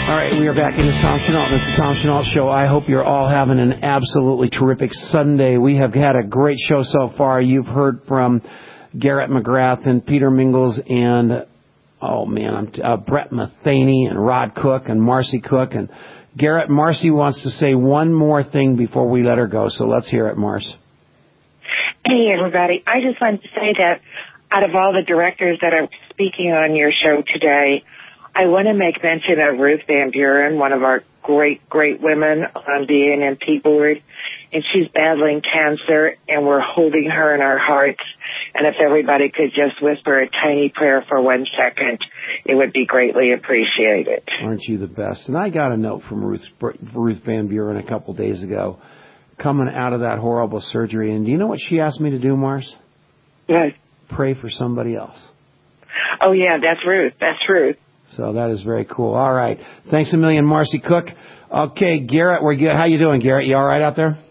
All right, we are back in this Tom Chenault. It's the Tom Chenault Show. I hope you're all having an absolutely terrific Sunday. We have had a great show so far. You've heard from Garrett McGrath and Peter Mingles and, Brett Matheny and Rod Cook and Marcy Cook. And Garrett, Marcy wants to say one more thing before we let her go, so let's hear it, Marcy. Hey, everybody. I just wanted to say that out of all the directors that are speaking on your show today, I want to make mention of Ruth Van Buren, one of our great women on the ANMP board, and she's battling cancer, and we're holding her in our hearts. And if everybody could just whisper a tiny prayer for 1 second, it would be greatly appreciated. Aren't you the best? And I got a note from Ruth Van Buren a couple days ago, coming out of that horrible surgery. And do you know what she asked me to do, Mars? Yes. Pray for somebody else. Oh, yeah, that's Ruth. That's Ruth. So that is very cool. All right. Thanks a million, Marcy Cook. Okay, Garrett, we're good. How you doing, Garrett? You all right out there?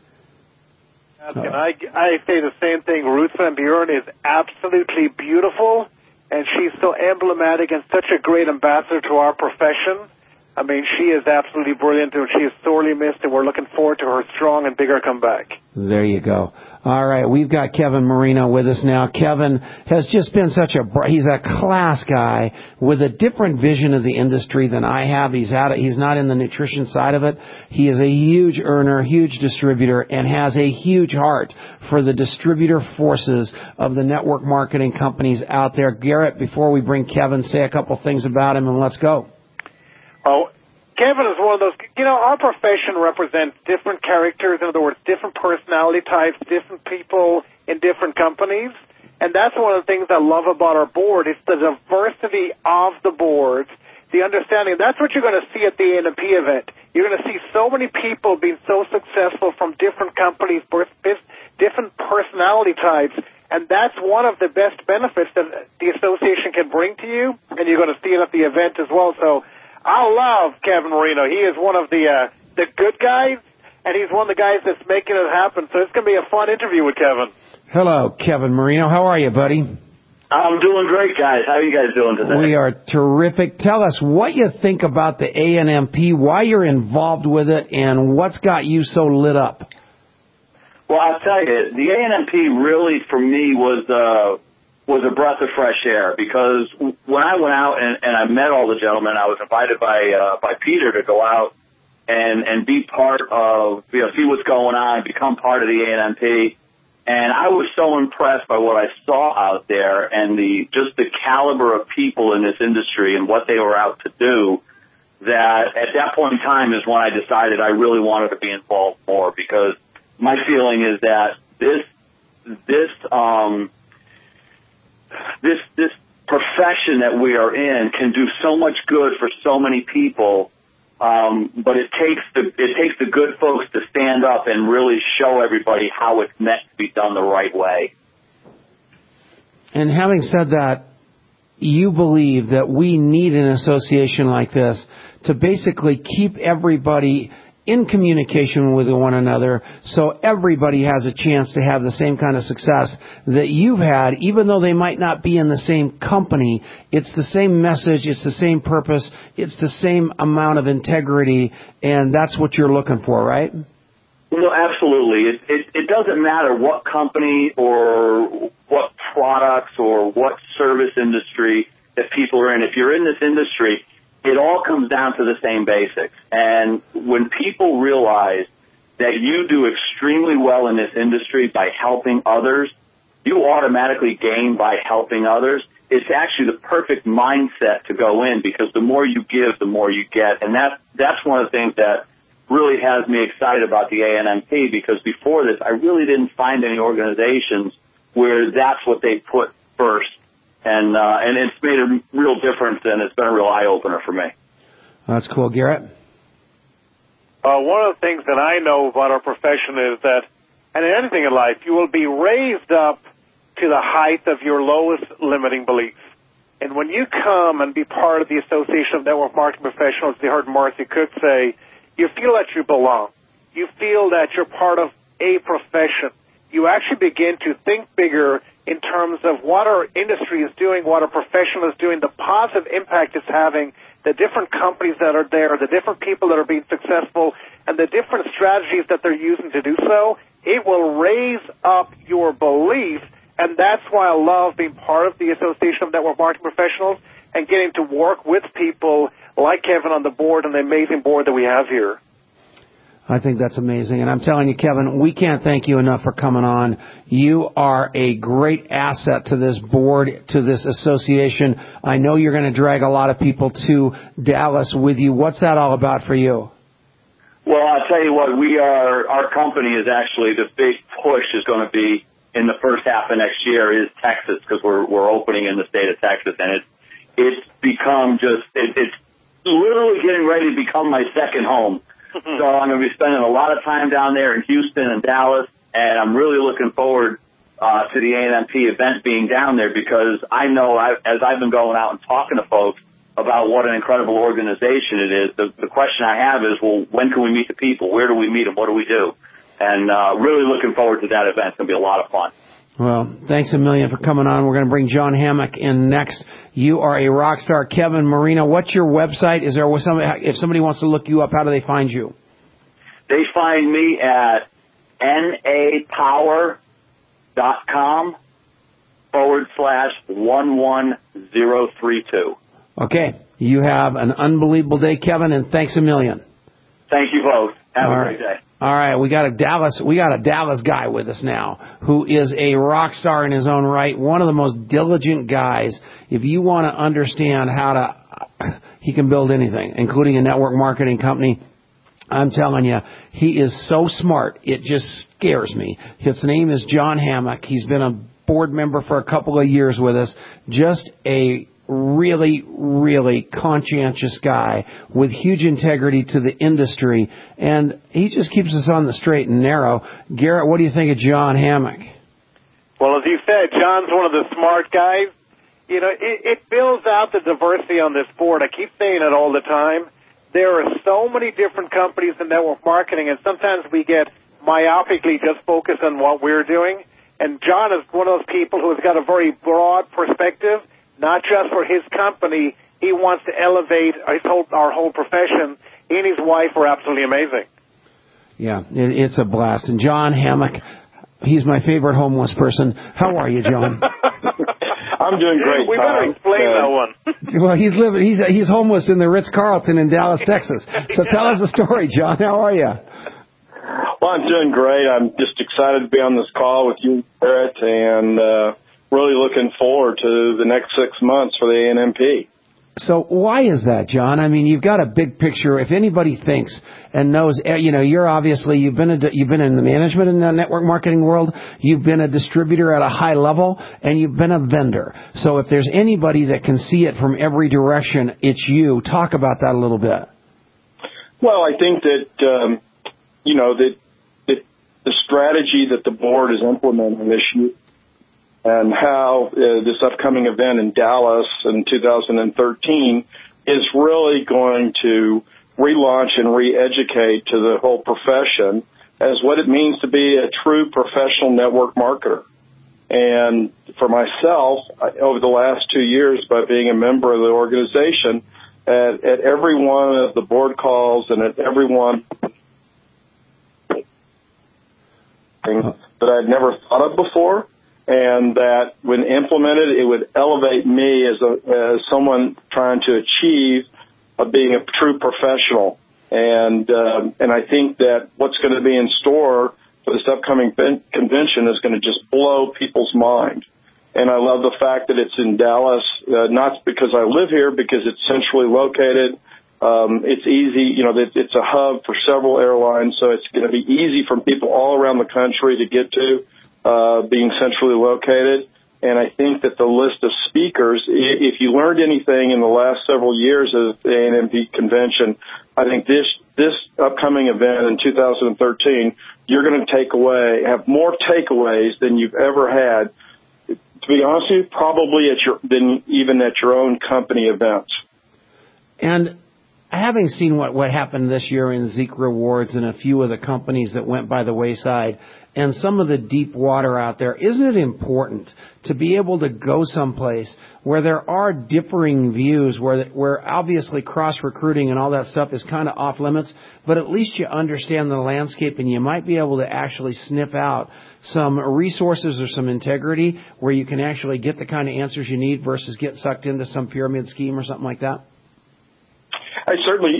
And I say the same thing. Ruth Van Buren is absolutely beautiful, and she's so emblematic and such a great ambassador to our profession. I mean, she is absolutely brilliant, and she is sorely missed, and we're looking forward to her strong and bigger comeback. There you go. All right, we've got Kevin Marino with us now. Kevin has just been he's a class guy with a different vision of the industry than I have. He's not in the nutrition side of it. He is a huge earner, huge distributor, and has a huge heart for the distributor forces of the network marketing companies out there. Garrett, before we bring Kevin, say a couple things about him and let's go. Oh, Kevin is one of those, our profession represents different characters, in other words, different personality types, different people in different companies. And that's one of the things I love about our board. It's the diversity of the board, the understanding. That's what you're going to see at the ANMP event. You're going to see so many people being so successful from different companies, different personality types. And that's one of the best benefits that the association can bring to you. And you're going to see it at the event as well. So I love Kevin Marino. He is one of the good guys, and he's one of the guys that's making it happen. So it's going to be a fun interview with Kevin. Hello, Kevin Marino. How are you, buddy? I'm doing great, guys. How are you guys doing today? We are terrific. Tell us what you think about the ANMP, why you're involved with it, and what's got you so lit up. Well, I'll tell you, the ANMP really, for me, was a breath of fresh air, because when I went out and I met all the gentlemen, I was invited by Peter to go out and be part of, see what's going on, become part of the ANMP. And I was so impressed by what I saw out there and just the caliber of people in this industry and what they were out to do, that at that point in time is when I decided I really wanted to be involved more, because my feeling is that this profession that we are in can do so much good for so many people, but it takes the good folks to stand up and really show everybody how it's meant to be done the right way. And having said that, you believe that we need an association like this to basically keep everybody in communication with one another, so everybody has a chance to have the same kind of success that you've had, even though they might not be in the same company. It's the same message, it's the same purpose, it's the same amount of integrity, and that's what you're looking for, right? No, absolutely. It doesn't matter what company or what products or what service industry that people are in. If you're in this industry, it all comes down to the same basics. And when people realize that you do extremely well in this industry by helping others, you automatically gain by helping others. It's actually the perfect mindset to go in, because the more you give, the more you get. And that's one of the things that really has me excited about the ANMP, because before this, I really didn't find any organizations where that's what they put first. And it's made a real difference, and it's been a real eye-opener for me. That's cool. Garrett? One of the things that I know about our profession is that, and in anything in life, you will be raised up to the height of your lowest limiting beliefs. And when you come and be part of the Association of Network Marketing Professionals, you heard Marcy Cook say, you feel that you belong. You feel that you're part of a profession. You actually begin to think bigger. in terms of what our industry is doing, what our profession is doing, the positive impact it's having, the different companies that are there, the different people that are being successful, and the different strategies that they're using to do so, it will raise up your belief, and that's why I love being part of the Association of Network Marketing Professionals and getting to work with people like Kevin on the board and the amazing board that we have here. I think that's amazing. And I'm telling you, Kevin, we can't thank you enough for coming on. You are a great asset to this board, to this association. I know you're going to drag a lot of people to Dallas with you. What's that all about for you? Well, I'll tell you what, our company is actually, the big push is going to be in the first half of next year is Texas, because we're opening in the state of Texas, and it's become it's literally getting ready to become my second home. So I'm going to be spending a lot of time down there in Houston and Dallas, and I'm really looking forward to the ANMP event being down there, because I know as I've been going out and talking to folks about what an incredible organization it is, the question I have is, well, when can we meet the people? Where do we meet them? What do we do? And really looking forward to that event. It's going to be a lot of fun. Well, thanks a million for coming on. We're going to bring John Hammock in next. You are a rock star. Kevin Marino, what's your website? Is there if somebody wants to look you up, how do they find you? They find me at napower.com/11032. Okay. You have an unbelievable day, Kevin, and thanks a million. Thank you both. Have a great day. All right, we got a Dallas guy with us now who is a rock star in his own right, one of the most diligent guys. If you want to understand he can build anything, including a network marketing company. I'm telling you, he is so smart, it just scares me. His name is John Hammock. He's been a board member for a couple of years with us. Just a really, really conscientious guy with huge integrity to the industry, and he just keeps us on the straight and narrow. Garrett, what do you think of John Hammock? Well, as you said, John's one of the smart guys. You know, it builds out the diversity on this board. I keep saying it all the time. There are so many different companies in network marketing, and sometimes we get myopically just focused on what we're doing. And John is one of those people who has got a very broad perspective, not just for his company. He wants to elevate our whole profession. He and his wife are absolutely amazing. Yeah, it's a blast. And John Hammock, he's my favorite homeless person. How are you, John? I'm doing great. We better explain that one. Well, he's homeless in the Ritz-Carlton in Dallas, Texas. So tell us the story, John. How are you? Well, I'm doing great. I'm just excited to be on this call with you, Barrett, and really looking forward to the next 6 months for the ANMP. So why is that, John? I mean, you've got a big picture. If anybody thinks and knows, you've been in the management in the network marketing world, you've been a distributor at a high level, and you've been a vendor. So if there's anybody that can see it from every direction, it's you. Talk about that a little bit. Well, I think that that the strategy that the board is implementing this year, and how this upcoming event in Dallas in 2013 is really going to relaunch and re-educate to the whole profession as what it means to be a true professional network marketer. And for myself, over the last 2 years, by being a member of the organization, at every one of the board calls and at every one that I'd never thought of before, and that when implemented, it would elevate me as someone trying to achieve being a true professional. And I think that what's going to be in store for this upcoming convention is going to just blow people's mind. And I love the fact that it's in Dallas, not because I live here, because it's centrally located. It's easy, it's a hub for several airlines, so it's going to be easy for people all around the country to get to, being centrally located. And I think that the list of speakers, if you learned anything in the last several years of the ANMP convention, I think this upcoming event in 2013, you're going to have more takeaways than you've ever had. To be honest with you, probably than even at your own company events. And having seen what happened this year in Zeek Rewards and a few of the companies that went by the wayside, and some of the deep water out there, isn't it important to be able to go someplace where there are differing views, where obviously cross-recruiting and all that stuff is kind of off limits, but at least you understand the landscape and you might be able to actually sniff out some resources or some integrity where you can actually get the kind of answers you need versus get sucked into some pyramid scheme or something like that? I certainly,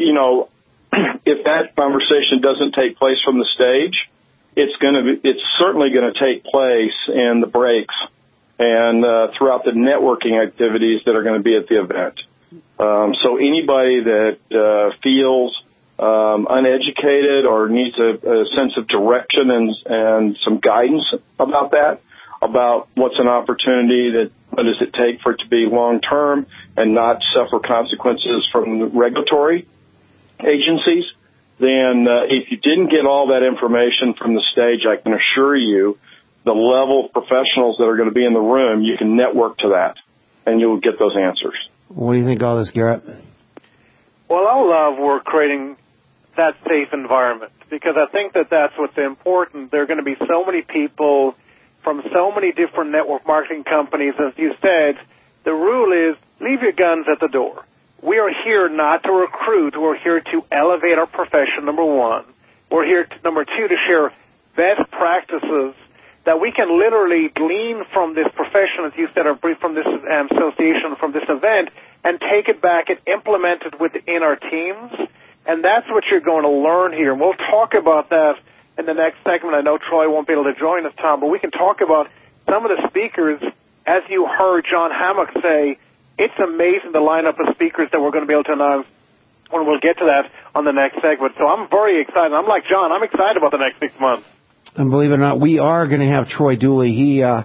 if that conversation doesn't take place from the stage, it's certainly going to take place in the breaks and throughout the networking activities that are going to be at the event. So anybody that feels uneducated or needs a sense of direction and some guidance about that, about what's an opportunity, what does it take for it to be long-term and not suffer consequences from the regulatory agencies, then if you didn't get all that information from the stage, I can assure you the level of professionals that are going to be in the room, you can network to that, and you'll get those answers. What do you think of all this, Garrett? Well, I love we're creating that safe environment because I think that's what's important. There are going to be so many people from so many different network marketing companies. As you said, the rule is leave your guns at the door. We are here not to recruit. We're here to elevate our profession, number one. We're here, number two, to share best practices that we can literally glean from this profession, as you said, or from this association, from this event, and take it back and implement it within our teams. And that's what you're going to learn here. And we'll talk about that in the next segment. I know Troy won't be able to join us, Tom, but we can talk about some of the speakers. As you heard John Hammock say, it's amazing the lineup of speakers that we're going to be able to announce, and we'll get to that on the next segment. So I'm very excited. I'm like John. I'm excited about the next 6 months. And believe it or not, we are going to have Troy Dooley. He I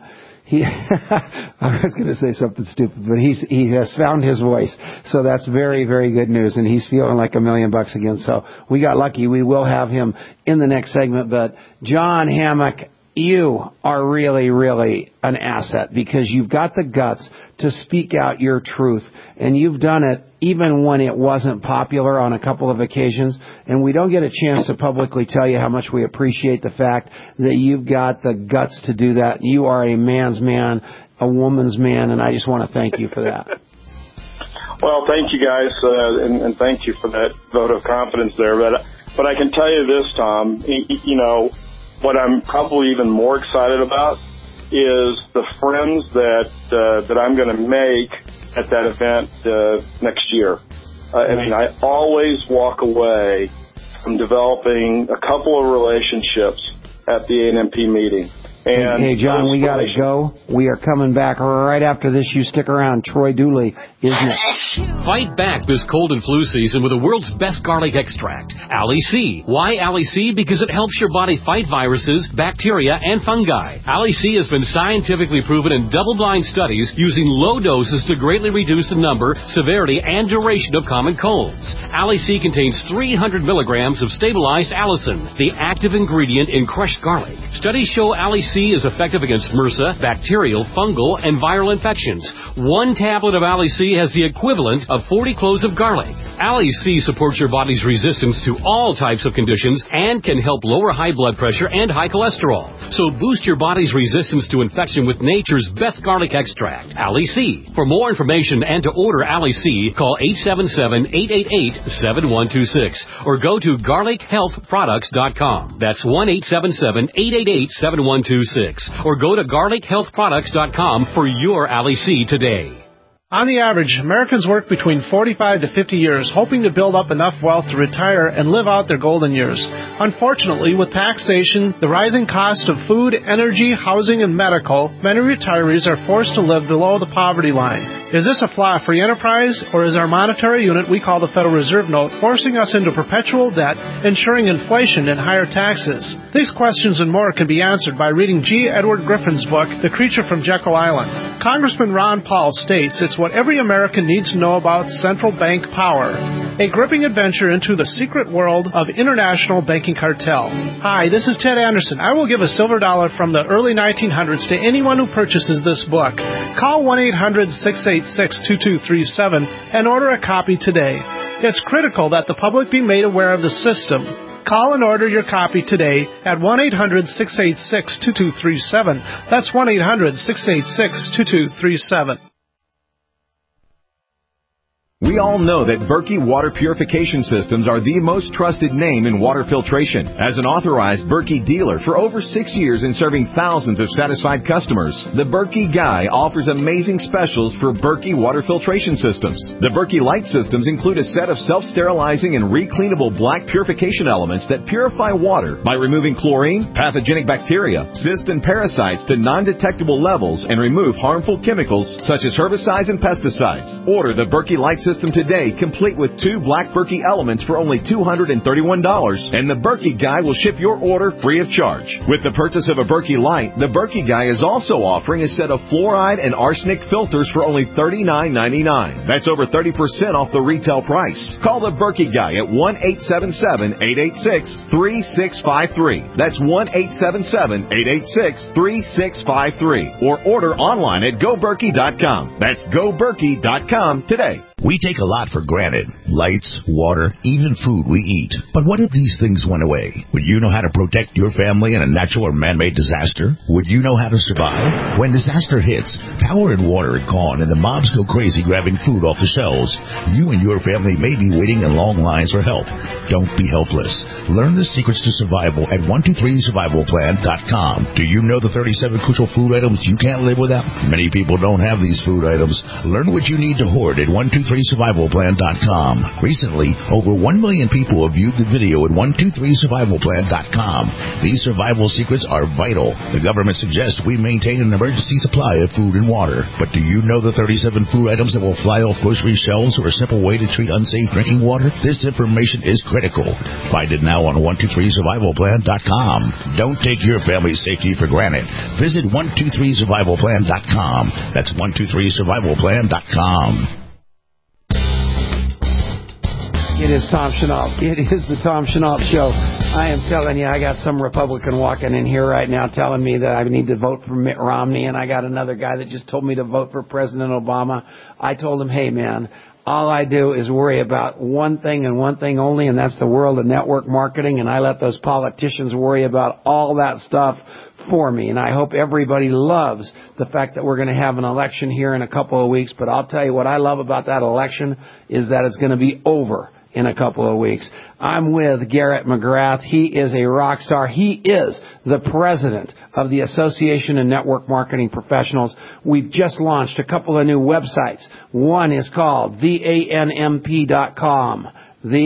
was going to say something stupid, but he has found his voice. So that's very, very good news. And he's feeling like $1 million again. So we got lucky. We will have him in the next segment. But John Hammock, you are really, really an asset because you've got the guts to speak out your truth. And you've done it even when it wasn't popular on a couple of occasions. And we don't get a chance to publicly tell you how much we appreciate the fact that you've got the guts to do that. You are a man's man, a woman's man, and I just want to thank you for that. Well, thank you guys, and thank you for that vote of confidence there. But I can tell you this, Tom, what I'm probably even more excited about is the friends that I'm going to make at that event next year. I always walk away from developing a couple of relationships at the ANMP meeting. And hey, John, we got to go. We are coming back right after this. You stick around. Troy Dooley is next. Fight back this cold and flu season with the world's best garlic extract, Ali C. Why Ali C? Because it helps your body fight viruses, bacteria, and fungi. Ali C has been scientifically proven in double-blind studies using low doses to greatly reduce the number, severity, and duration of common colds. Ali C contains 300 milligrams of stabilized allicin, the active ingredient in crushed garlic. Studies show Ali C is effective against MRSA, bacterial, fungal, and viral infections. One tablet of Ali C has the equivalent of 40 cloves of garlic. Ali C supports your body's resistance to all types of conditions and can help lower high blood pressure and high cholesterol. So boost your body's resistance to infection with nature's best garlic extract, Ali C. For more information and to order Ali C, call 877-888-7126 or go to garlichealthproducts.com. That's 1-877-888-7126. Or go to garlichealthproducts.com for your Ali C today. On the average, Americans work between 45 to 50 years, hoping to build up enough wealth to retire and live out their golden years. Unfortunately, with taxation, the rising cost of food, energy, housing, and medical, many retirees are forced to live below the poverty line. Is this a flaw free enterprise, or is our monetary unit we call the Federal Reserve Note forcing us into perpetual debt, ensuring inflation and higher taxes? These questions and more can be answered by reading G. Edward Griffin's book, The Creature from Jekyll Island. Congressman Ron Paul states it's what every American needs to know about central bank power. A gripping adventure into the secret world of international banking cartel. Hi, this is Ted Anderson. I will give a silver dollar from the early 1900s to anyone who purchases this book. Call 1-800-686-2237 and order a copy today. It's critical that the public be made aware of the system. Call and order your copy today at 1-800-686-2237. That's 1-800-686-2237. We all know that Berkey Water Purification Systems are the most trusted name in water filtration. As an authorized Berkey dealer for over 6 years and serving thousands of satisfied customers, the Berkey Guy offers amazing specials for Berkey Water Filtration Systems. The Berkey Light Systems include a set of self-sterilizing and recleanable black purification elements that purify water by removing chlorine, pathogenic bacteria, cysts, and parasites to non-detectable levels and remove harmful chemicals such as herbicides and pesticides. Order the Berkey Light System today, complete with 2 black Berkey elements for only $231, and the Berkey Guy will ship your order free of charge. With the purchase of a Berkey Light, the Berkey Guy is also offering a set of fluoride and arsenic filters for only $39.99. That's over 30% off the retail price. Call the Berkey Guy at 1-877-886-3653. That's 1-877-886-3653. Or order online at GoBerkey.com. That's GoBerkey.com today. We take a lot for granted. Lights, water, even food we eat. But what if these things went away? Would you know how to protect your family in a natural or man-made disaster? Would you know how to survive? When disaster hits, power and water are gone and the mobs go crazy grabbing food off the shelves. You and your family may be waiting in long lines for help. Don't be helpless. Learn the secrets to survival at 123survivalplan.com. Do you know the 37 crucial food items you can't live without? Many people don't have these food items. Learn what you need to hoard at 123survivalplan.com. Recently, over 1 million people have viewed the video at 123survivalplan.com. These survival secrets are vital. The government suggests we maintain an emergency supply of food and water. But do you know the 37 food items that will fly off grocery shelves or a simple way to treat unsafe drinking water? This information is critical. Find it now on 123survivalplan.com. Don't take your family's safety for granted. Visit 123survivalplan.com. That's 123survivalplan.com. It is Tom Chenault. It is the Tom Chenault Show. I am telling you, I got some Republican walking in here right now telling me that I need to vote for Mitt Romney, and I got another guy that just told me to vote for President Obama. I told him, hey, man, all I do is worry about one thing and one thing only, and that's the world of network marketing, and I let those politicians worry about all that stuff for me. And I hope everybody loves the fact that we're going to have an election here in a couple of weeks. But I'll tell you what I love about that election is that it's going to be over in a couple of weeks. I'm with Garrett McGrath. He is a rock star. He is the president of the Association of Network Marketing Professionals. We've just launched a couple of new websites. One is called theanmp.com,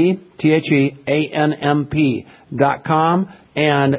TheANMP.com, and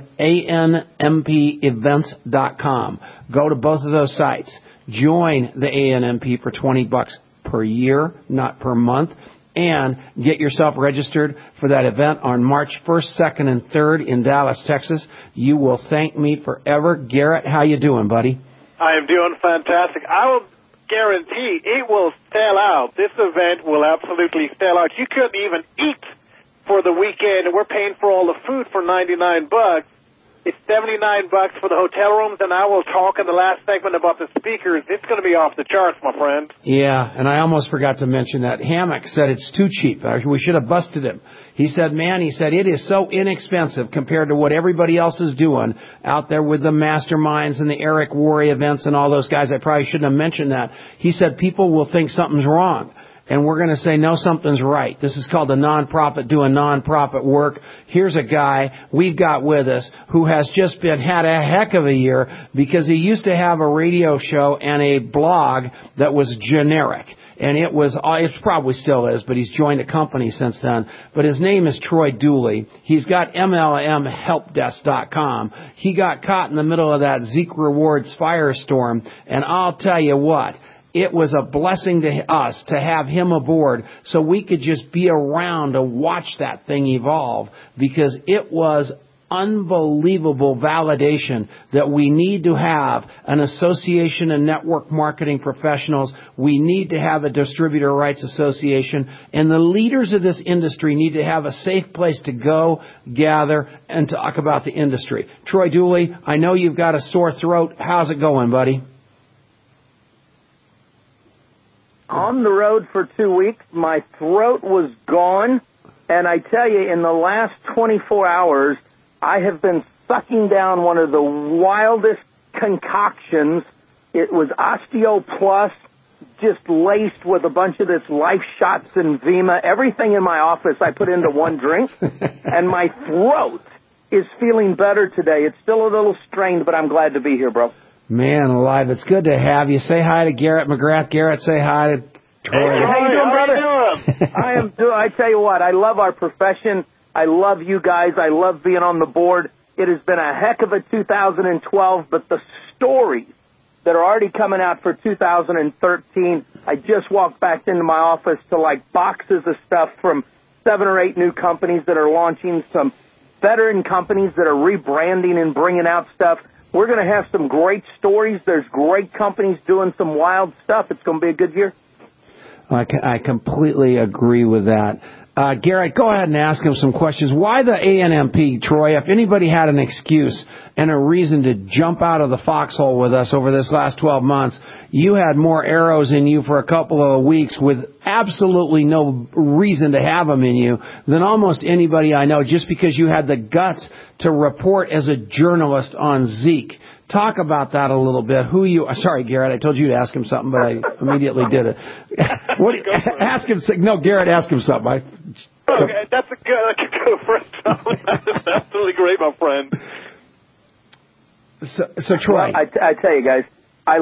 ANMPevents.com. Go to both of those sites. Join the ANMP for $20 per year, not per month. And get yourself registered for that event on March 1st, 2nd, and 3rd in Dallas, Texas. You will thank me forever. Garrett, how you doing, buddy? I am doing fantastic. I will guarantee it will sell out. This event will absolutely sell out. You couldn't even eat for the weekend, and we're paying for all the food for $99. It's $79 for the hotel rooms, and I will talk in the last segment about the speakers. It's going to be off the charts, my friend. Yeah, and I almost forgot to mention that. Hammock said it's too cheap. We should have busted him. He said, it is so inexpensive compared to what everybody else is doing out there with the masterminds and the Eric Worre events and all those guys. I probably shouldn't have mentioned that. He said people will think something's wrong. And we're going to say, no, something's right. This is called a nonprofit doing nonprofit work. Here's a guy we've got with us who has just had a heck of a year because he used to have a radio show and a blog that was generic. And it probably still is, but he's joined a company since then. But his name is Troy Dooley. He's got MLMHelpDesk.com. He got caught in the middle of that Zeke Rewards firestorm. And I'll tell you what. It was a blessing to us to have him aboard so we could just be around to watch that thing evolve because it was unbelievable validation that we need to have an association of network marketing professionals. We need to have a distributor rights association, and the leaders of this industry need to have a safe place to go, gather, and talk about the industry. Troy Dooley, I know you've got a sore throat. How's it going, buddy? On the road for 2 weeks. My throat was gone, And I tell you, in the last 24 hours, I have been sucking down one of the wildest concoctions. It was Osteo Plus, just laced with a bunch of this Life Shots and Vima. Everything in my office I put into one drink, and my throat is feeling better today. It's still a little strained, but I'm glad to be here, bro. Man alive, it's good to have you. Say hi to Garrett McGrath. Garrett, say hi to Troy. Hey, how you doing, brother? I tell you what, I love our profession. I love you guys. I love being on the board. It has been a heck of a 2012, but the stories that are already coming out for 2013, I just walked back into my office to like boxes of stuff from 7 or 8 new companies that are launching, some veteran companies that are rebranding and bringing out stuff. We're going to have some great stories. There's great companies doing some wild stuff. It's going to be a good year. I completely agree with that. Garrett, go ahead and ask him some questions. Why the ANMP, Troy? If anybody had an excuse and a reason to jump out of the foxhole with us over this last 12 months, you had more arrows in you for a couple of weeks with absolutely no reason to have them in you than almost anybody I know, just because you had the guts to report as a journalist on Zeke. Talk about that a little bit. Sorry, Garrett, I told you to ask him something, but I immediately did it. Ask him. No, Garrett, ask him something. Okay, that's a good friend. That's absolutely great, my friend. So Troy, well, I tell you guys, I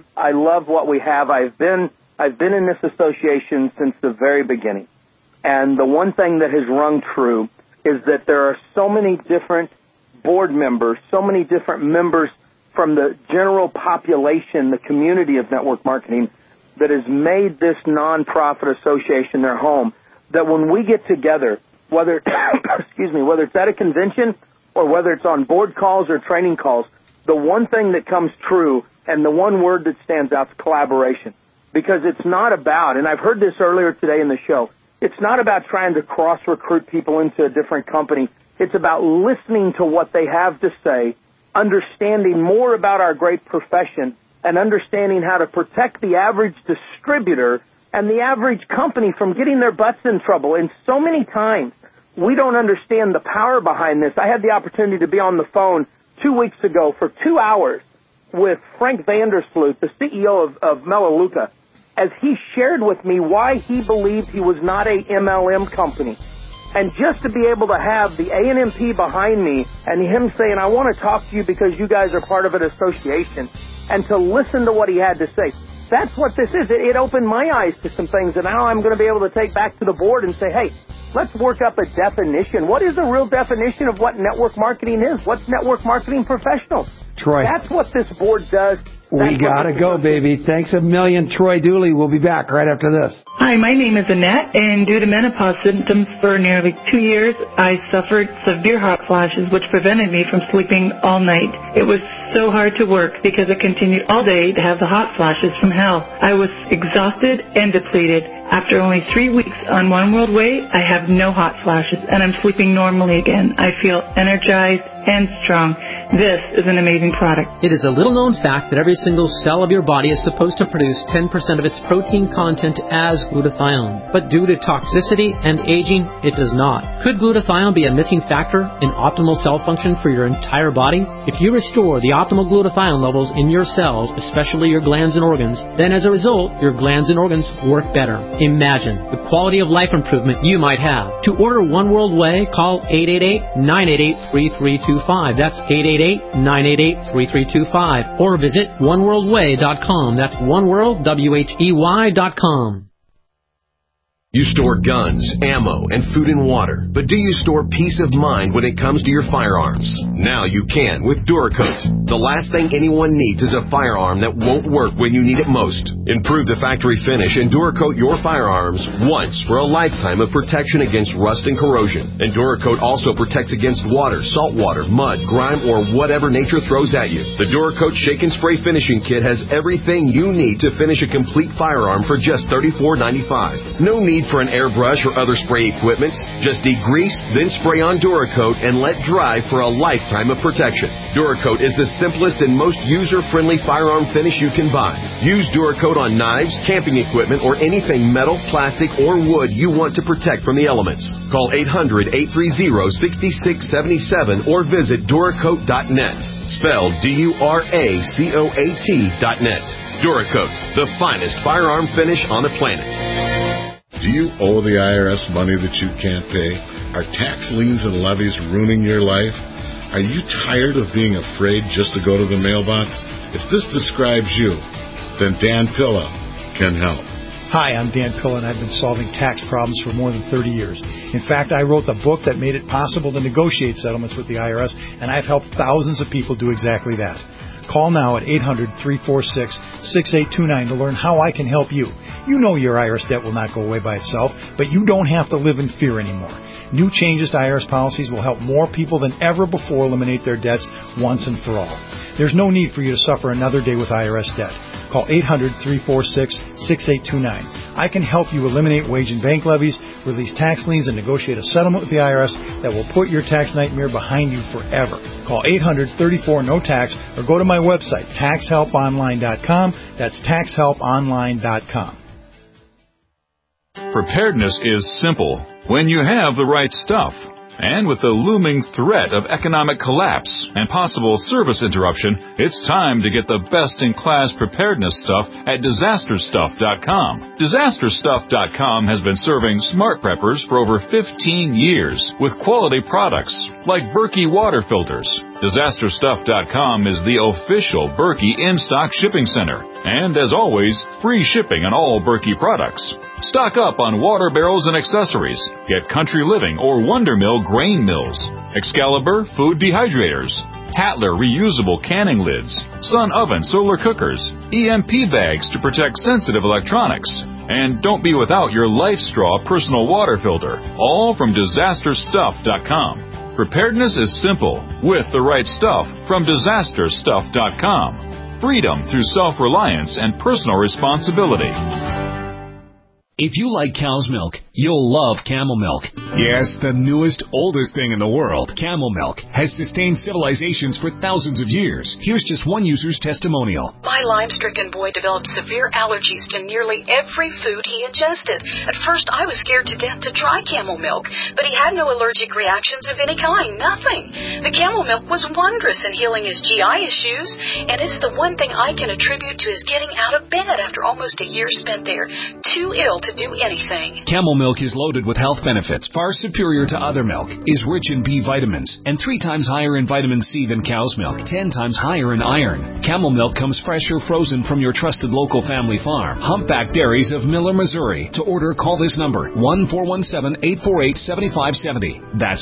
love what we have. I've been in this association since the very beginning, and the one thing that has rung true is that there are so many different board members, so many different members from the general population, the community of network marketing, that has made this nonprofit association their home, that when we get together, whether whether it's at a convention or whether it's on board calls or training calls, the one thing that comes true and the one word that stands out is collaboration. Because it's not about, and I've heard this earlier today in the show, it's not about trying to cross-recruit people into a different company. It's about listening to what they have to say, understanding more about our great profession, and understanding how to protect the average distributor and the average company from getting their butts in trouble. And so many times, we don't understand the power behind this. I had the opportunity to be on the phone 2 weeks ago for 2 hours with Frank Vandersloot, the CEO of Melaleuca, as he shared with me why he believed he was not a MLM company. And just to be able to have the ANMP behind me and him saying, I want to talk to you because you guys are part of an association, and to listen to what he had to say, that's what this is. It opened my eyes to some things, and now I'm going to be able to take back to the board and say, hey, let's work up a definition. What is the real definition of what network marketing is? What's network marketing professionals? Troy. That's what this board does. We gotta go, baby. Thanks a million, Troy Dooley. We'll be back right after this. Hi, my name is Annette, and due to menopause symptoms for nearly 2 years, I suffered severe hot flashes, which prevented me from sleeping all night. It was so hard to work because I continued all day to have the hot flashes from hell. I was exhausted and depleted. After only 3 weeks on One World Way, I have no hot flashes, and I'm sleeping normally again. I feel energized and strong. This is an amazing product. It is a little-known fact that every single cell of your body is supposed to produce 10% of its protein content as glutathione. But due to toxicity and aging, it does not. Could glutathione be a missing factor in optimal cell function for your entire body? If you restore the optimal glutathione levels in your cells, especially your glands and organs, then as a result, your glands and organs work better. Imagine the quality of life improvement you might have. To order One World Way, call 888-988-3325. That's 888-988-3325. Or visit oneworldway.com. That's oneworld.com. You store guns, ammo, and food and water, but do you store peace of mind when it comes to your firearms? Now you can with Duracoat. The last thing anyone needs is a firearm that won't work when you need it most. Improve the factory finish and Duracoat your firearms once for a lifetime of protection against rust and corrosion. And Duracoat also protects against water, salt water, mud, grime, or whatever nature throws at you. The Duracoat Shake and Spray Finishing Kit has everything you need to finish a complete firearm for just $34.95. No need need for an airbrush or other spray equipment? Just degrease, then spray on Duracoat and let dry for a lifetime of protection. Duracoat is the simplest and most user-friendly firearm finish you can buy. Use Duracoat on knives, camping equipment, or anything metal, plastic, or wood you want to protect from the elements. Call 800-830-6677 or visit Duracoat.net. Spelled Duracoat.net. Duracoat, the finest firearm finish on the planet. Do you owe the IRS money that you can't pay? Are tax liens and levies ruining your life? Are you tired of being afraid just to go to the mailbox? If this describes you, then Dan Pilla can help. Hi, I'm Dan Pilla, and I've been solving tax problems for more than 30 years. In fact, I wrote the book that made it possible to negotiate settlements with the IRS, and I've helped thousands of people do exactly that. Call now at 800-346-6829 to learn how I can help you. You know your IRS debt will not go away by itself, but you don't have to live in fear anymore. New changes to IRS policies will help more people than ever before eliminate their debts once and for all. There's no need for you to suffer another day with IRS debt. Call 800-346-6829. I can help you eliminate wage and bank levies, release tax liens, and negotiate a settlement with the IRS that will put your tax nightmare behind you forever. Call 800-34-NO-TAX or go to my website, taxhelponline.com. That's taxhelponline.com. Preparedness is simple when you have the right stuff. And with the looming threat of economic collapse and possible service interruption, it's time to get the best-in-class preparedness stuff at DisasterStuff.com. DisasterStuff.com has been serving smart preppers for over 15 years with quality products like Berkey water filters. DisasterStuff.com is the official Berkey in-stock shipping center. And as always, free shipping on all Berkey products. Stock up on water barrels and accessories. Get Country Living or Wonder Mill grain mills, Excalibur food dehydrators, Tatler reusable canning lids, Sun oven solar cookers, EMP bags to protect sensitive electronics. And don't be without your LifeStraw personal water filter, all from DisasterStuff.com. Preparedness is simple with the right stuff from DisasterStuff.com. Freedom through self-reliance and personal responsibility. If you like cow's milk, you'll love Camel Milk. Yes, the newest, oldest thing in the world. Camel Milk has sustained civilizations for thousands of years. Here's just one user's testimonial. My Lyme-stricken boy developed severe allergies to nearly every food he ingested. At first, I was scared to death to try Camel Milk, but he had no allergic reactions of any kind, nothing. The Camel Milk was wondrous in healing his GI issues, and it's the one thing I can attribute to his getting out of bed after almost a year spent there, too ill to do anything. Camel Milk is loaded with health benefits far superior to other milk, is rich in B vitamins, and 3 times higher in vitamin C than cow's milk, 10 times higher in iron. Camel Milk comes fresh or frozen from your trusted local family farm. Humpback Dairies of Miller, Missouri. To order, call this number, 1-417-848-7570. That's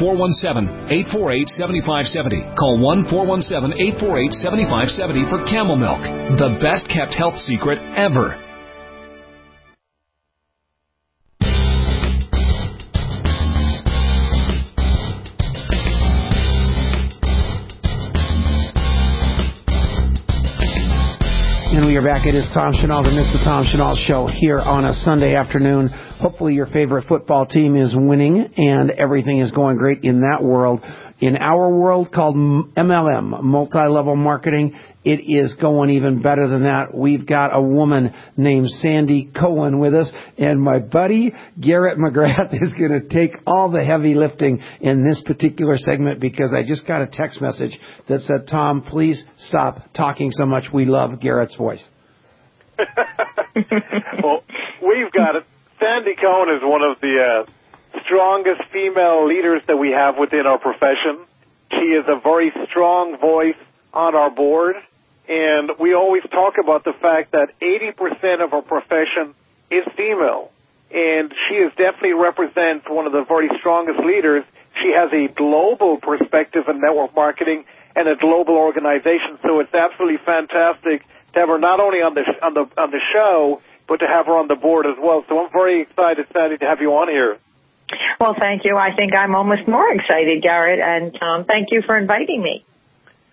1-417-848-7570. Call 1-417-848-7570 for Camel Milk, the best kept health secret ever. And we are back. It is Tom Chenault, the Mr. Tom Chenault Show here on a Sunday afternoon. Hopefully your favorite football team is winning and everything is going great in that world. In our world called MLM, multi-level marketing, it is going even better than that. We've got a woman named Sandy Cohen with us, and my buddy Garrett McGrath is going to take all the heavy lifting in this particular segment because I just got a text message that said, Tom, please stop talking so much. We love Garrett's voice. Well, we've got it. Sandy Cohen is one of the strongest female leaders that we have within our profession. She is a very strong voice on our board, and we always talk about the fact that 80% of our profession is female, and she is definitely represents one of the very strongest leaders. She has a global perspective in network marketing and a global organization, so it's absolutely fantastic to have her not only on the show, but to have her on the board as well. So I'm very excited, Sandy, to have you on here. Well, thank you. I think I'm almost more excited, Garrett, and Tom, thank you for inviting me.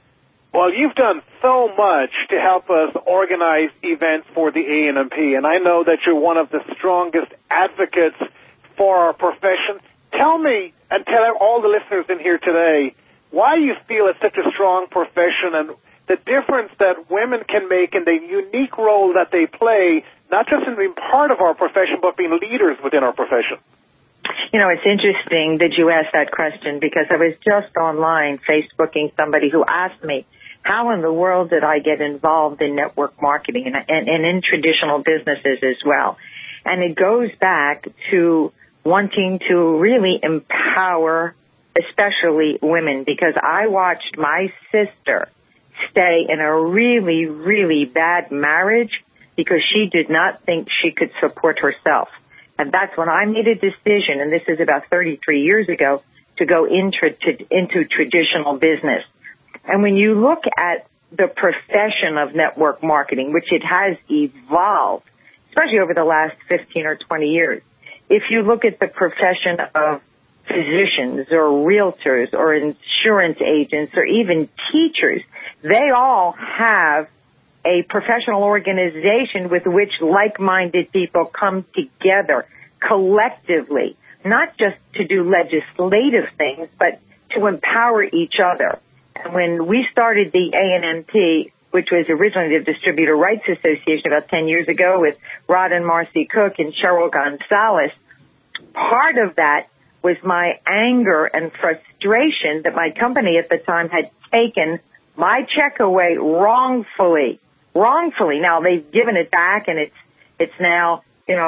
Well, you've done so much to help us organize events for the ANMP, and I know that you're one of the strongest advocates for our profession. Tell me, and tell all the listeners in here today, why you feel it's such a strong profession and the difference that women can make in the unique role that they play, not just in being part of our profession, but being leaders within our profession. You know, it's interesting that you asked that question because I was just online Facebooking somebody who asked me, how in the world did I get involved in network marketing and in traditional businesses as well? And it goes back to wanting to really empower especially women, because I watched my sister stay in a really, really bad marriage because she did not think she could support herself. And that's when I made a decision, and this is about 33 years ago, to go into traditional business. And when you look at the profession of network marketing, which it has evolved, especially over the last 15 or 20 years, if you look at the profession of physicians or realtors or insurance agents or even teachers, they all have a professional organization with which like-minded people come together collectively, not just to do legislative things, but to empower each other. And when we started the ANMP, which was originally the Distributor Rights Association about 10 years ago with Rod and Marcy Cook and Cheryl Gonzalez, part of that was my anger and frustration that my company at the time had taken my check away wrongfully. Now they've given it back, and it's now,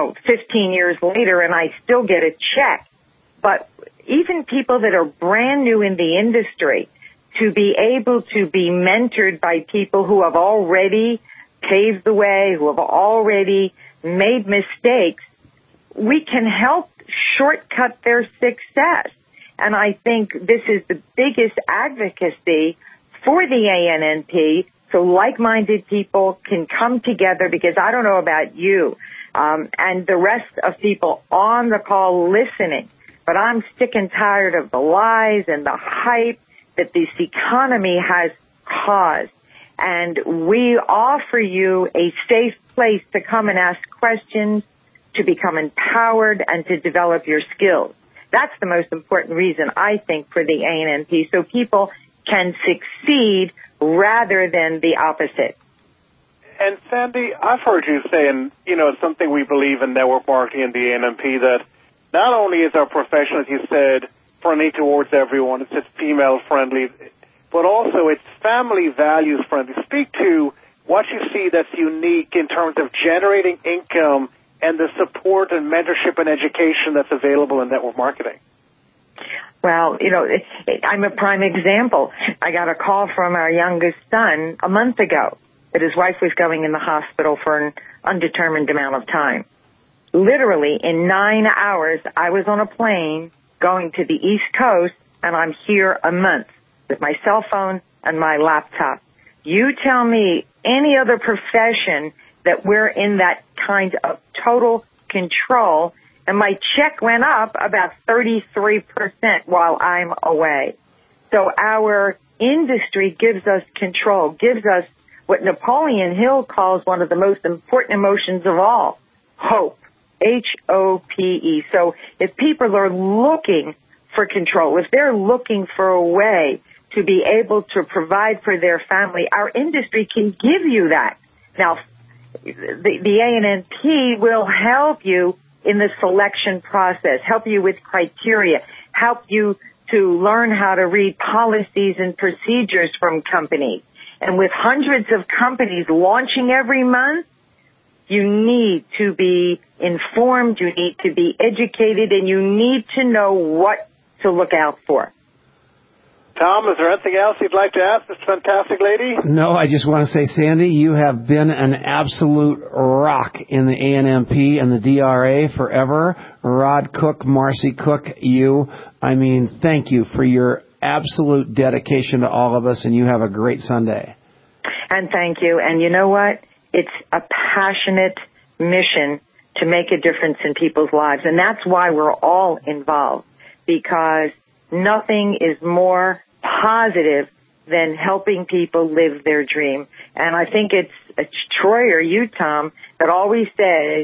15 years later, and I still get a check. But even people that are brand new in the industry, to be able to be mentored by people who have already paved the way, who have already made mistakes, we can help shortcut their success. And I think this is the biggest advocacy for the ANNP, so like-minded people can come together, because I don't know about you and the rest of people on the call listening, but I'm sick and tired of the lies and the hype that this economy has caused. And we offer you a safe place to come and ask questions, to become empowered, and to develop your skills. That's the most important reason, I think, for the ANNP, so people can succeed rather than the opposite. And Sandy, I've heard you saying, it's something we believe in network marketing and the ANMP, that not only is our profession, as you said, friendly towards everyone, it's female-friendly, but also it's family values-friendly. Speak to what you see that's unique in terms of generating income and the support and mentorship and education that's available in network marketing. Well, I'm a prime example. I got a call from our youngest son a month ago that his wife was going in the hospital for an undetermined amount of time. Literally, in 9 hours, I was on a plane going to the East Coast, and I'm here a month with my cell phone and my laptop. You tell me any other profession that we're in that kind of total control, and my check went up about 33% while I'm away. So our industry gives us control, gives us what Napoleon Hill calls one of the most important emotions of all, hope, H-O-P-E. So if people are looking for control, if they're looking for a way to be able to provide for their family, our industry can give you that. Now, the ANNP will help you in the selection process, help you with criteria, help you to learn how to read policies and procedures from companies. And with hundreds of companies launching every month, you need to be informed, you need to be educated, and you need to know what to look out for. Tom, is there anything else you'd like to ask this fantastic lady? No, I just want to say, Sandy, you have been an absolute rock in the ANMP and the DRA forever. Rod Cook, Marcy Cook, thank you for your absolute dedication to all of us, and you have a great Sunday. And thank you. And you know what? It's a passionate mission to make a difference in people's lives, and that's why we're all involved, because nothing is more positive than helping people live their dream. And I think it's Troy or you, Tom, that always say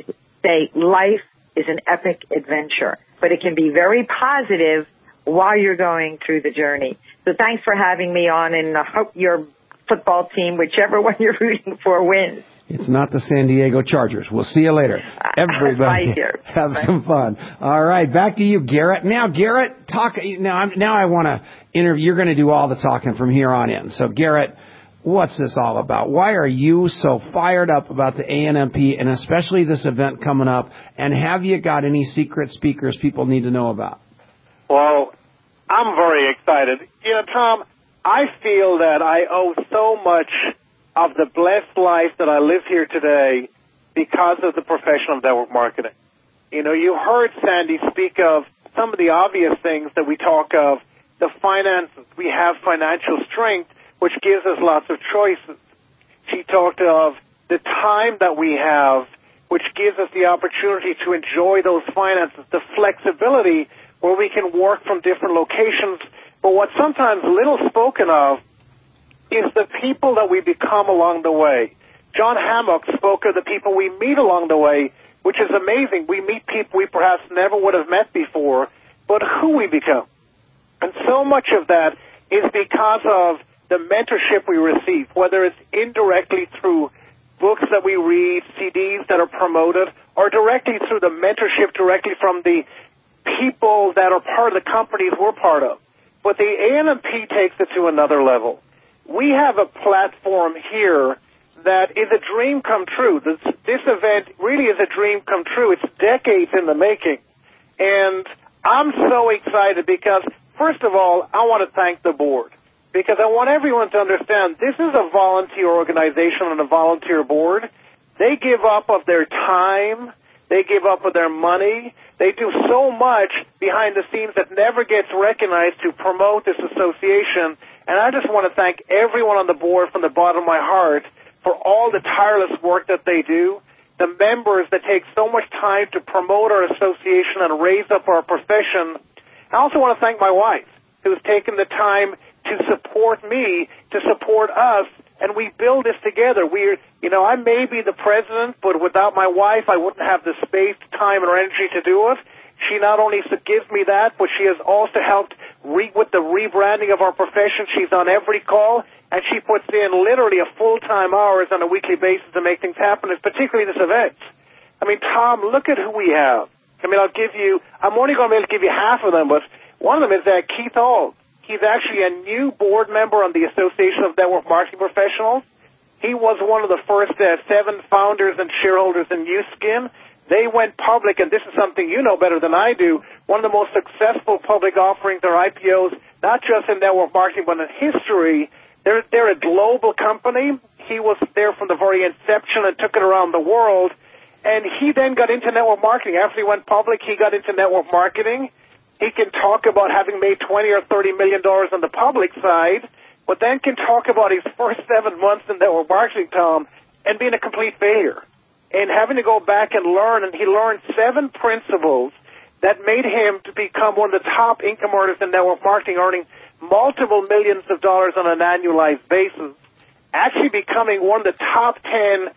life is an epic adventure, but it can be very positive while you're going through the journey. So thanks for having me on, and I hope your football team, whichever one you're rooting for, wins. It's not the San Diego Chargers. We'll see you later. Everybody have some fun. All right, back to you, Garrett. Now, Garrett, talk. Now I want to interview. You're going to do all the talking from here on in. So, Garrett, what's this all about? Why are you so fired up about the ANMP and especially this event coming up? And have you got any secret speakers people need to know about? Well, I'm very excited. You know, Tom, I feel that I owe so much of the blessed life that I live here today because of the profession of network marketing. You know, you heard Sandy speak of some of the obvious things that we talk of, the finances. We have financial strength, which gives us lots of choices. She talked of the time that we have, which gives us the opportunity to enjoy those finances, the flexibility where we can work from different locations. But what's sometimes little spoken of is the people that we become along the way. John Hammock spoke of the people we meet along the way, which is amazing. We meet people we perhaps never would have met before, but who we become. And so much of that is because of the mentorship we receive, whether it's indirectly through books that we read, CDs that are promoted, or directly through the mentorship directly from the people that are part of the companies we're part of. But the ANMP takes it to another level. We have a platform here that is a dream come true. This event really is a dream come true. It's decades in the making. And I'm so excited because, first of all, I want to thank the board because I want everyone to understand this is a volunteer organization and a volunteer board. They give up of their time. They give up of their money. They do so much behind the scenes that never gets recognized to promote this association. And I just want to thank everyone on the board from the bottom of my heart for all the tireless work that they do, the members that take so much time to promote our association and raise up our profession. I also want to thank my wife, who's taken the time to support me, to support us, and we build this together. I may be the president, but without my wife, I wouldn't have the space, time, or energy to do it. She not only gives me that, but she has also helped with the rebranding of our profession. She's on every call, and she puts in literally a full-time hours on a weekly basis to make things happen, and particularly this event. I mean, Tom, look at who we have. I mean, I'm only going to be able to give you half of them, but one of them is Keith Auld. He's actually a new board member on the Association of Network Marketing Professionals. He was one of the first 7 founders and shareholders in Uskin. They went public, and this is something you know better than I do, one of the most successful public offerings or IPOs, not just in network marketing, but in history. They're a global company. He was there from the very inception and took it around the world. And he then got into network marketing. After he went public, he got into network marketing. He can talk about having made $20 or $30 million on the public side, but then can talk about his first 7 months in network marketing, Tom, and being a complete failure. And having to go back and learn, and he learned 7 principles that made him to become one of the top income earners in network marketing, earning multiple millions of dollars on an annualized basis, actually becoming one of the top 10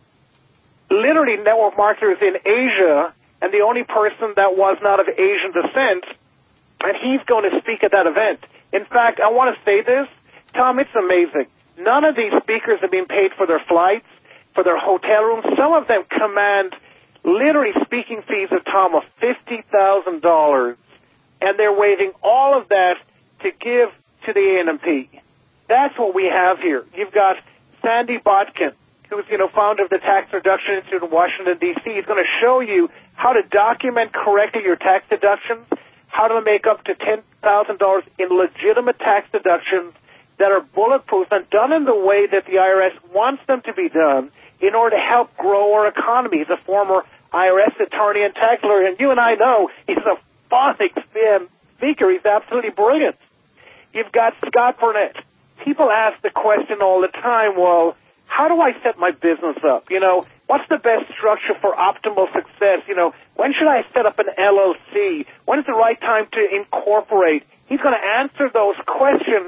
literally network marketers in Asia, and the only person that was not of Asian descent, and he's going to speak at that event. In fact, I want to say this, Tom, it's amazing. None of these speakers have been paid for their flights, for their hotel rooms. Some of them command literally speaking fees of Tom of $50,000, and they're waiving all of that to give to the ANMP. That's what we have here. You've got Sandy Botkin, who's founder of the Tax Reduction Institute in Washington, D.C. He's going to show you how to document correctly your tax deductions, how to make up to $10,000 in legitimate tax deductions that are bulletproof and done in the way that the IRS wants them to be done in order to help grow our economy. He's a former IRS attorney and tax lawyer, and you and I know he's a phonic speaker. He's absolutely brilliant. You've got Scott Burnett. People ask the question all the time, well, how do I set my business up? What's the best structure for optimal success? When should I set up an LLC? When is the right time to incorporate? He's going to answer those questions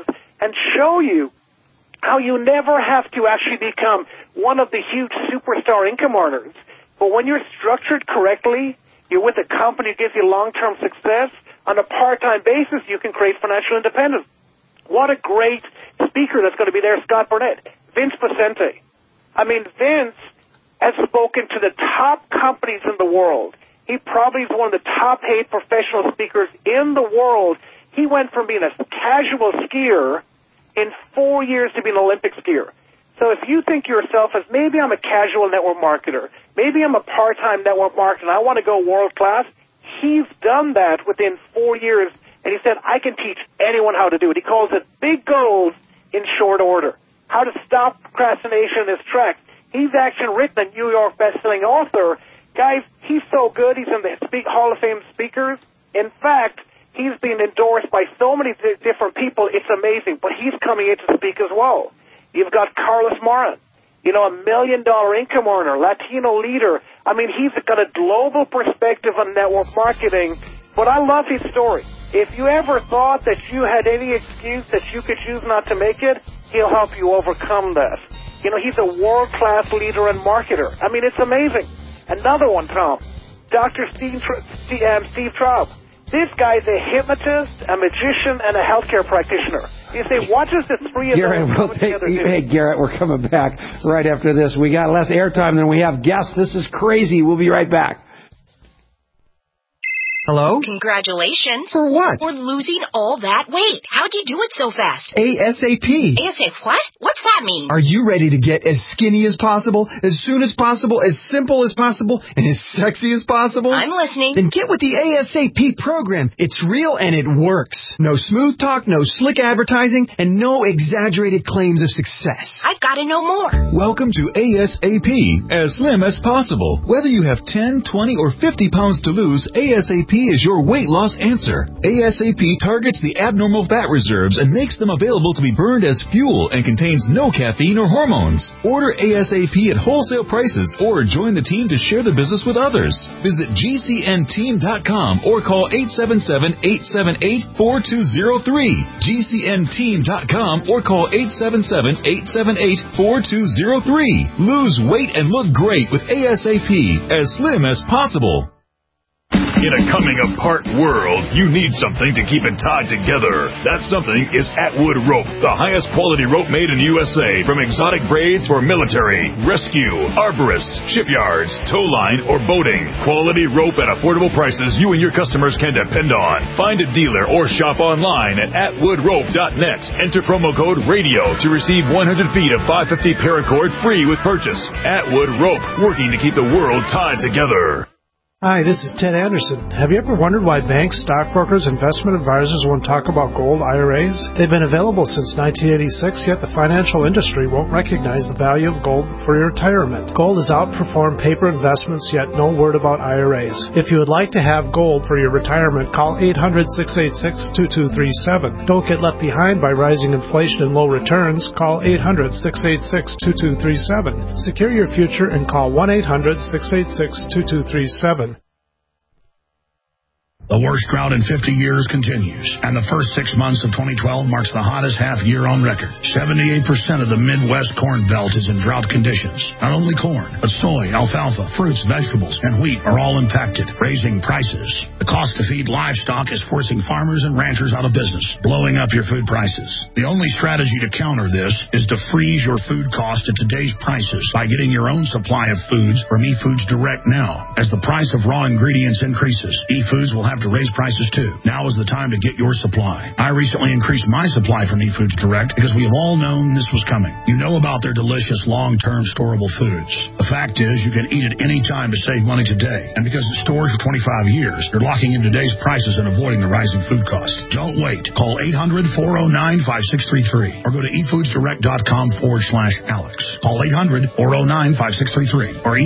and show you how you never have to actually become one of the huge superstar income earners. But when you're structured correctly, you're with a company that gives you long-term success, on a part-time basis, you can create financial independence. What a great speaker that's going to be there, Scott Burnett. Vince Vicente. I mean, Vince has spoken to the top companies in the world. He probably is one of the top paid professional speakers in the world. He went from being a casual skier in 4 years to being an Olympic skier. So if you think yourself as maybe I'm a casual network marketer, maybe I'm a part-time network marketer, and I want to go world-class, he's done that within 4 years, and he said, I can teach anyone how to do it. He calls it big goals in short order, how to stop procrastination in his tracks. He's actually written a New York best-selling author. Guys, he's so good. He's in the Hall of Fame speakers. In fact, he's been endorsed by so many different people. It's amazing. But he's coming in to speak as well. You've got Carlos Marin, $1 million income earner, Latino leader. I mean, he's got a global perspective on network marketing. But I love his story. If you ever thought that you had any excuse that you could choose not to make it, he'll help you overcome that. He's a world-class leader and marketer. I mean, it's amazing. Another one, Tom, Dr. Steve Traub. This guy's a hypnotist, a magician, and a healthcare practitioner. You say, what does the three of them come together do? Hey, Garrett, we're coming back right after this. We got less airtime than we have guests. This is crazy. We'll be right back. Hello? Congratulations. For what? For losing all that weight. How'd you do it so fast? ASAP. ASAP what? What's that mean? Are you ready to get as skinny as possible, as soon as possible, as simple as possible, and as sexy as possible? I'm listening. Then get with the ASAP program. It's real and it works. No smooth talk, no slick advertising, and no exaggerated claims of success. I've got to know more. Welcome to ASAP, as slim as possible. Whether you have 10, 20, or 50 pounds to lose, ASAP is your weight loss answer. ASAP targets the abnormal fat reserves and makes them available to be burned as fuel and contains no caffeine or hormones. Order ASAP at wholesale prices or join the team to share the business with others. Visit GCNteam.com or call 877-878-4203. GCNteam.com or call 877-878-4203. Lose weight and look great with ASAP, as slim as possible. In a coming-apart world, you need something to keep it tied together. That something is Atwood Rope, the highest quality rope made in the USA, from exotic braids for military, rescue, arborists, shipyards, tow line, or boating. Quality rope at affordable prices you and your customers can depend on. Find a dealer or shop online at atwoodrope.net. Enter promo code RADIO to receive 100 feet of 550 paracord free with purchase. Atwood Rope, working to keep the world tied together. Hi, this is Ted Anderson. Have you ever wondered why banks, stockbrokers, investment advisors won't talk about gold IRAs? They've been available since 1986, yet the financial industry won't recognize the value of gold for your retirement. Gold has outperformed paper investments, yet no word about IRAs. If you would like to have gold for your retirement, call 800-686-2237. Don't get left behind by rising inflation and low returns. Call 800-686-2237. Secure your future and call 1-800-686-2237. The worst drought in 50 years continues, and the first 6 months of 2012 marks the hottest half year on record. 78% of the Midwest corn belt is in drought conditions. Not only corn, but soy, alfalfa, fruits, vegetables, and wheat are all impacted, raising prices. The cost to feed livestock is forcing farmers and ranchers out of business, blowing up your food prices. The only strategy to counter this is to freeze your food cost at today's prices by getting your own supply of foods from eFoods Direct now. As the price of raw ingredients increases, eFoods will have to raise prices too. Now is the time to get your supply. I recently increased my supply from eFoods Direct because we have all known this was coming. You know about their delicious long-term storable foods. The fact is you can eat it any time to save money today. And because it stores for 25 years, you're locking in today's prices and avoiding the rising food cost. Don't wait. Call 800-409-5633 or go to efoodsdirect.com/Alex. Call 800-409-5633 or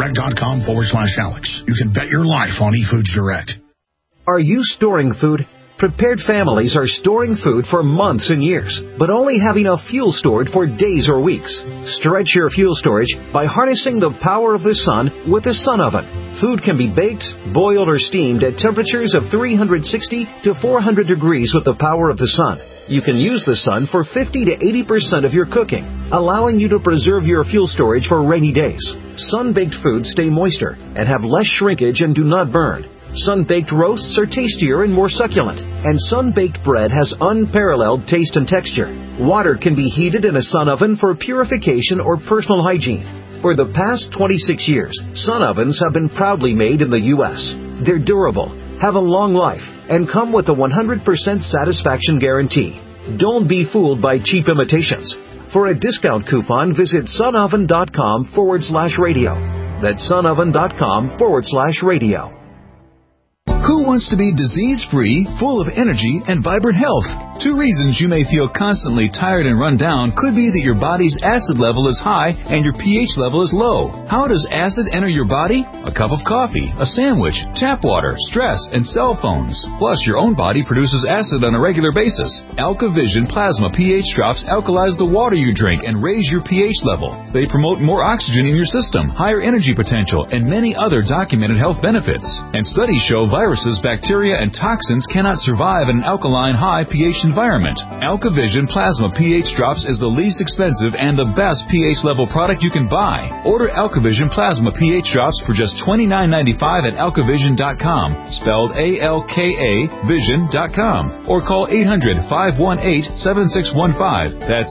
efoodsdirect.com/Alex. You can bet your life on eFoods Direct. Are you storing food? Prepared families are storing food for months and years, but only have enough fuel stored for days or weeks. Stretch your fuel storage by harnessing the power of the sun with a sun oven. Food can be baked, boiled, or steamed at temperatures of 360 to 400 degrees with the power of the sun. You can use the sun for 50 to 80% of your cooking, allowing you to preserve your fuel storage for rainy days. Sun-baked foods stay moister and have less shrinkage and do not burn. Sun-baked roasts are tastier and more succulent, and sun-baked bread has unparalleled taste and texture. Water can be heated in a sun oven for purification or personal hygiene. For the past 26 years, sun ovens have been proudly made in the U.S. They're durable, have a long life, and come with a 100% satisfaction guarantee. Don't be fooled by cheap imitations. For a discount coupon, visit sunoven.com/radio. That's sunoven.com/radio. Who wants to be disease-free, full of energy, and vibrant health? Two reasons you may feel constantly tired and run down could be that your body's acid level is high and your pH level is low. How does acid enter your body? A cup of coffee, a sandwich, tap water, stress, and cell phones. Plus, your own body produces acid on a regular basis. AlkaVision Plasma pH drops alkalize the water you drink and raise your pH level. They promote more oxygen in your system, higher energy potential, and many other documented health benefits. And studies show viruses, bacteria, and toxins cannot survive in an alkaline, high pH environment. AlkaVision Plasma pH Drops is the least expensive and the best pH level product you can buy. Order AlkaVision Plasma pH Drops for just $29.95 at alkavision.com, spelled ALKA vision.com, or call 800-518-7615. That's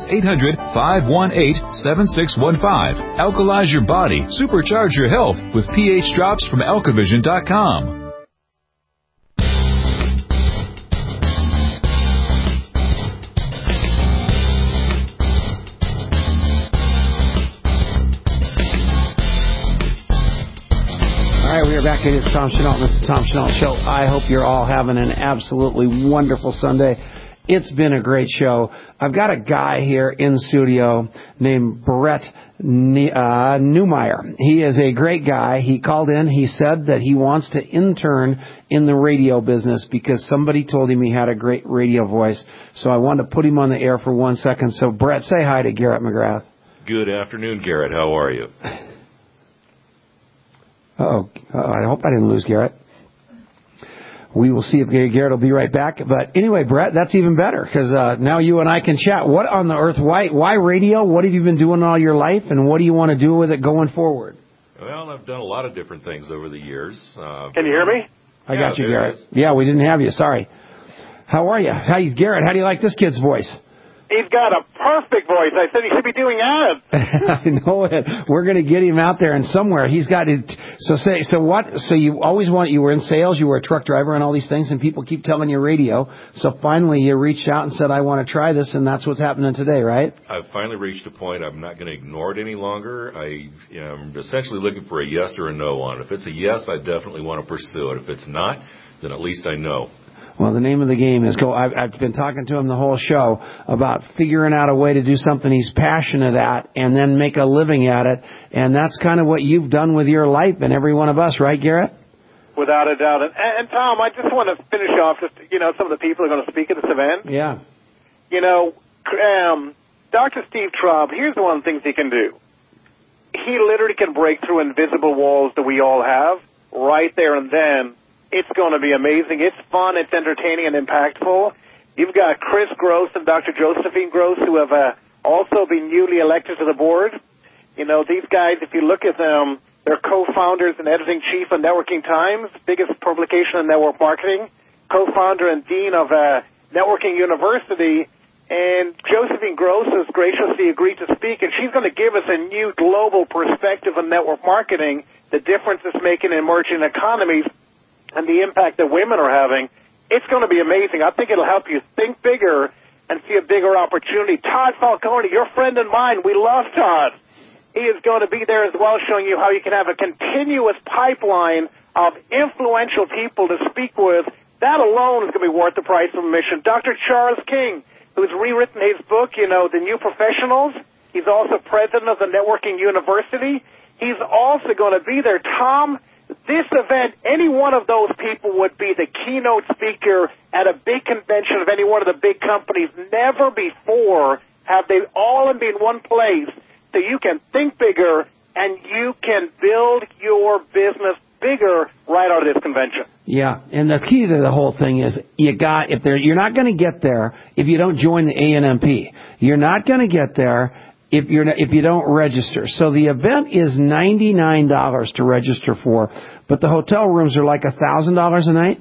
800-518-7615. Alkalize your body, supercharge your health with pH Drops from alkavision.com. We are back. It's Tom Chenault. This is the Tom Chenault Show. I hope you're all having an absolutely wonderful Sunday. It's been a great show. I've got a guy here in studio named Brett Newmeyer. He is a great guy. He called in. He said that he wants to intern in the radio business because somebody told him he had a great radio voice. So I wanted to put him on the air for 1 second. So, Brett, say hi to Garrett McGrath. Good afternoon, Garrett. How are you? I hope I didn't lose Garrett. We will see if Garrett will be right back. But anyway, Brett, that's even better because now you and I can chat. What on the earth? Why radio? What have you been doing all your life, and what do you want to do with it going forward? Well, I've done a lot of different things over the years. Can you hear me? I got you, Garrett. Yeah, we didn't have you. Sorry. How are you? Garrett, how do you like this kid's voice? He's got a perfect voice. I said he should be doing ads. I know it. We're going to get him out there and somewhere. He's got it. So you always you were in sales, you were a truck driver and all these things, and people keep telling you radio. So finally you reached out and said, I want to try this, and that's what's happening today, right? I've finally reached a point I'm not going to ignore it any longer. I'm essentially looking for a yes or a no on it. If it's a yes, I definitely want to pursue it. If it's not, then at least I know. Well, the name of the game is go. I've been talking to him the whole show about figuring out a way to do something he's passionate at and then make a living at it. And that's kind of what you've done with your life and every one of us, right, Garrett? Without a doubt. And Tom, I just want to finish off some of the people who are going to speak at this event. Yeah. Dr. Steve Traub, here's one of the things he can do. He literally can break through invisible walls that we all have right there and then. It's going to be amazing. It's fun. It's entertaining and impactful. You've got Chris Gross and Dr. Josephine Gross, who have also been newly elected to the board. These guys, if you look at them, they're co-founders and editing-chief of Networking Times, biggest publication in network marketing, co-founder and dean of Networking University. And Josephine Gross has graciously agreed to speak, and she's going to give us a new global perspective on network marketing, the difference it's making in emerging economies, and the impact that women are having. It's going to be amazing. I think it'll help you think bigger and see a bigger opportunity. Todd Falcone, your friend and mine, we love Todd. He is going to be there as well, showing you how you can have a continuous pipeline of influential people to speak with. That alone is going to be worth the price of admission. Dr. Charles King, who's rewritten his book, The New Professionals. He's also president of the Networking University. He's also going to be there. Tom, this event, any one of those people would be the keynote speaker at a big convention of any one of the big companies. Never before have they all been in one place, so you can think bigger and you can build your business bigger right out of this convention. Yeah, and the key to the whole thing is you're not going to get there if you don't join the ANMP. You're not going to get there if you don't register. So the event is $99 to register for, but the hotel rooms are like $1,000 a night.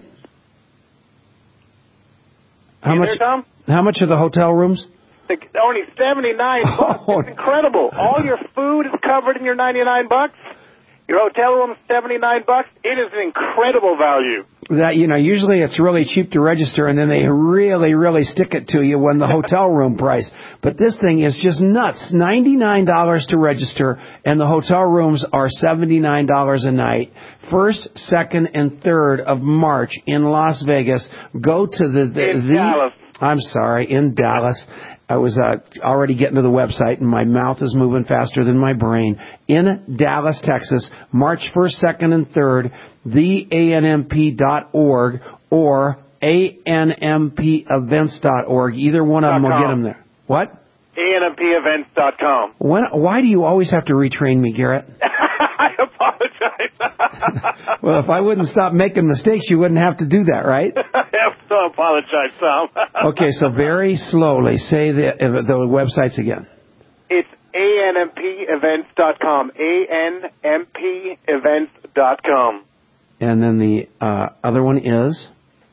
How much? Tom? How much are the hotel rooms? Only $79. It's incredible. All your food is covered in your $99. Your hotel room is $79. It is an incredible value. That, usually it's really cheap to register, and then they really, really stick it to you when the hotel room price. But this thing is just nuts. $99 to register, and the hotel rooms are $79 a night. 1st, 2nd, and 3rd of March in Las Vegas. Go to Dallas. I'm sorry, in Dallas. I was already getting to the website, and my mouth is moving faster than my brain. In Dallas, Texas, March 1st, 2nd, and 3rd, theanmp.org or anmpevents.org. Either one of them will get them there. What? anmpevents.com. Why do you always have to retrain me, Garrett? I apologize. Well, if I wouldn't stop making mistakes, you wouldn't have to do that, right? I have to apologize, Tom. Okay, so very slowly, say the websites again. It's anmpevents.com. anmpevents.com. And then the other one is?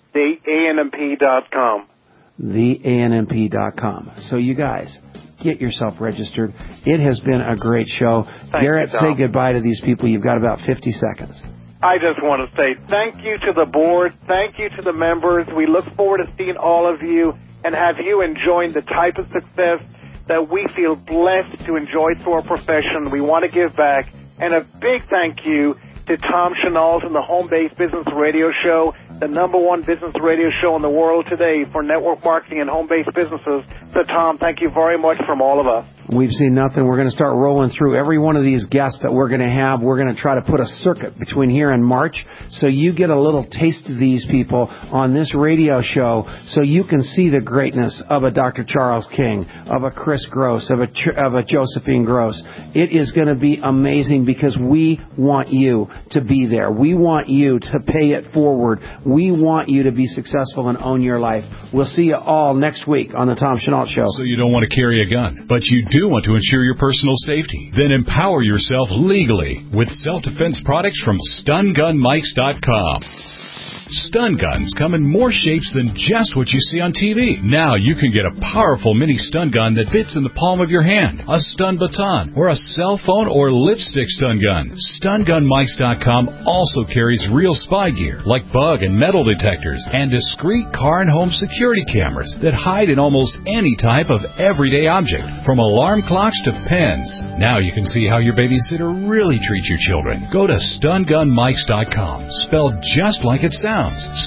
theanmp.com. theanmp.com. So you guys, get yourself registered. It has been a great show. Garrett, say goodbye to these people. You've got about 50 seconds. I just want to say thank you to the board. Thank you to the members. We look forward to seeing all of you and have you enjoying the type of success that we feel blessed to enjoy through our profession. We want to give back. And a big thank you to Tom Chenault and the Home-Based Business Radio Show, the #1 business radio show in the world today for network marketing and home-based businesses. So, Tom, thank you very much from all of us. We've seen nothing. We're going to start rolling through every one of these guests that we're going to have. We're going to try to put a circuit between here and March so you get a little taste of these people on this radio show so you can see the greatness of a Dr. Charles King, of a Chris Gross, of a Josephine Gross. It is going to be amazing because we want you to be there. We want you to pay it forward. We want you to be successful and own your life. We'll see you all next week on the Tom Chenault Show. So you don't want to carry a gun, but you do want to ensure your personal safety. Then empower yourself legally with self-defense products from StunGunMikes.com. Stun guns come in more shapes than just what you see on TV. Now you can get a powerful mini stun gun that fits in the palm of your hand, a stun baton, or a cell phone or lipstick stun gun. StunGunMikes.com also carries real spy gear like bug and metal detectors and discreet car and home security cameras that hide in almost any type of everyday object, from alarm clocks to pens. Now you can see how your babysitter really treats your children. Go to StunGunMikes.com, spelled just like it sounds.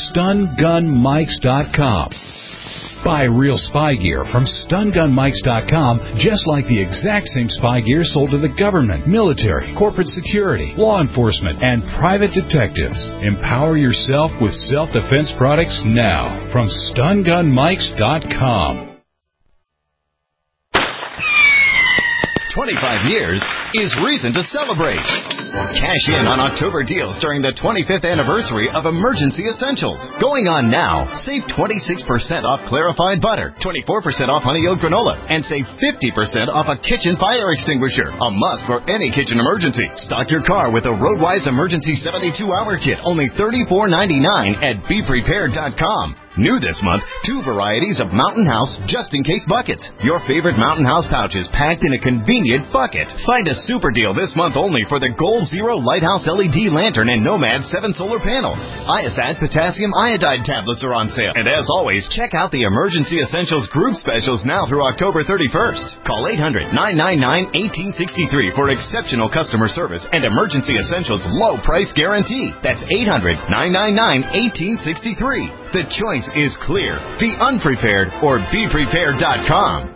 StunGunMikes.com. Buy real spy gear from StunGunMikes.com, just like the exact same spy gear sold to the government, military, corporate security, law enforcement, and private detectives. Empower yourself with self-defense products now from StunGunMikes.com. 25 years is reason to celebrate. Cash in on October deals during the 25th anniversary of Emergency Essentials. Going on now, save 26% off clarified butter, 24% off honey oat granola, and save 50% off a kitchen fire extinguisher. A must for any kitchen emergency. Stock your car with a Roadwise Emergency 72-hour kit, only $34.99 at BePrepared.com. New this month, 2 varieties of Mountain House just-in-case buckets. Your favorite Mountain House pouches packed in a convenient bucket. Find a super deal this month only for the Gold Zero Lighthouse LED lantern and Nomad 7 solar panel. Iosat potassium iodide tablets are on sale. And as always, check out the Emergency Essentials group specials now through October 31st. Call 800-999-1863 for exceptional customer service and Emergency Essentials low price guarantee. That's 800-999-1863. The choice is clear. Be unprepared or BePrepared.com.